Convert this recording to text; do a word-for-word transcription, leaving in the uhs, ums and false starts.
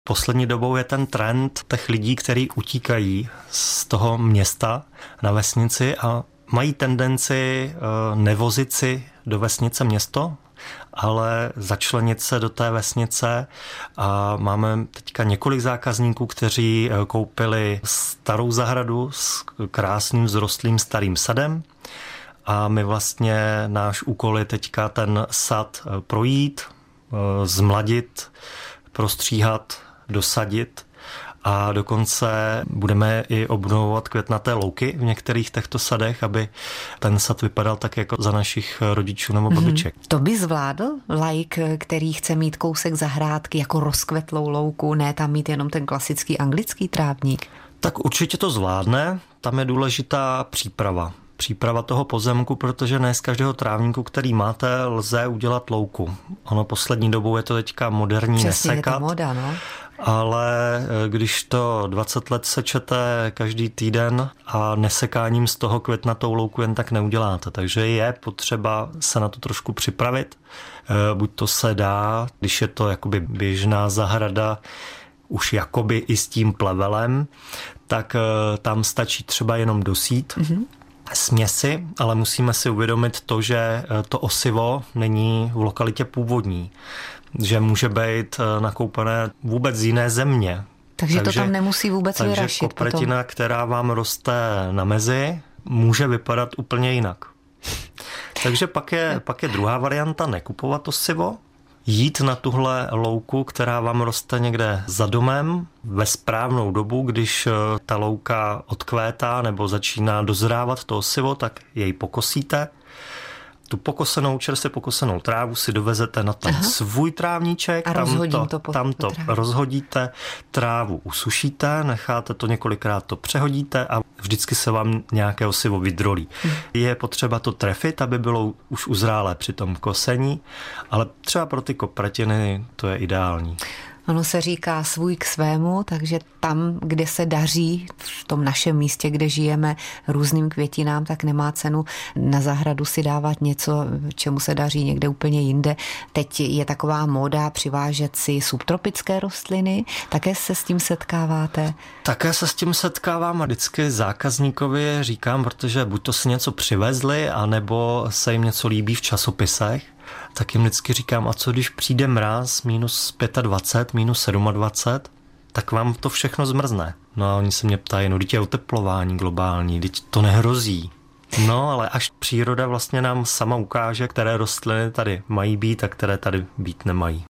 Poslední dobou je ten trend těch lidí, kteří utíkají z toho města na vesnici a mají tendenci nevozit si do vesnice město, ale začlenit se do té vesnice a máme teďka několik zákazníků, kteří koupili starou zahradu s krásným vzrostlým starým sadem a my vlastně náš úkol je teďka ten sad projít, zmladit, prostříhat, dosadit a dokonce budeme i obnovovat květnaté louky v některých těchto sadech, aby ten sad vypadal tak jako za našich rodičů nebo babiček. Mm-hmm. To by zvládl laik, který chce mít kousek zahrádky jako rozkvetlou louku, ne tam mít jenom ten klasický anglický trávník? Tak určitě to zvládne, tam je důležitá příprava. Příprava toho pozemku, protože ne z každého trávníku, který máte, lze udělat louku. Ono poslední dobou je to teďka moderní Přesně, nesekat. Je to moda, no. Ale když to dvacet let sečete každý týden a nesekáním z toho květnatou louku jen tak neuděláte. Takže je potřeba se na to trošku připravit. Buď to se dá, když je to jakoby běžná zahrada, už jakoby i s tím plevelem, tak tam stačí třeba jenom dosít mm-hmm. směsi, ale musíme si uvědomit to, že to osivo není v lokalitě původní, že může být nakoupené vůbec z jiné země. Takže, takže to tam nemusí vůbec takže vyrašit. Takže kopretina, potom, která vám roste na mezi, může vypadat úplně jinak. Takže pak je, pak je druhá varianta nekupovat osivo, jít na tuhle louku, která vám roste někde za domem ve správnou dobu, když ta louka odkvétá nebo začíná dozrávat to osivo, tak jej pokosíte. Tu pokosenou, čerstvě pokosenou trávu si dovezete na ten Aha. svůj trávníček, a tam to, to, po, tam to rozhodíte, trávu usušíte, necháte to několikrát, to přehodíte a vždycky se vám nějaké osivo vydrolí. Hmm. Je potřeba to trefit, aby bylo už uzrálé při tom kosení, ale třeba pro ty kopretiny to je ideální. Ono se říká svůj k svému, takže tam, kde se daří, v tom našem místě, kde žijeme různým květinám, tak nemá cenu na zahradu si dávat něco, čemu se daří někde úplně jinde. Teď je taková móda přivážet si subtropické rostliny. Také se s tím setkáváte? Také se s tím setkávám a vždycky zákazníkovi říkám, protože buď to si něco přivezli, anebo se jim něco líbí v časopisech, tak jim vždycky říkám, a co když přijde mráz minus dvacet pět, minus dvacet sedm, tak vám to všechno zmrzne. No a oni se mě ptají, no teď je oteplování globální, teď to nehrozí. No ale až příroda vlastně nám sama ukáže, které rostliny tady mají být a které tady být nemají.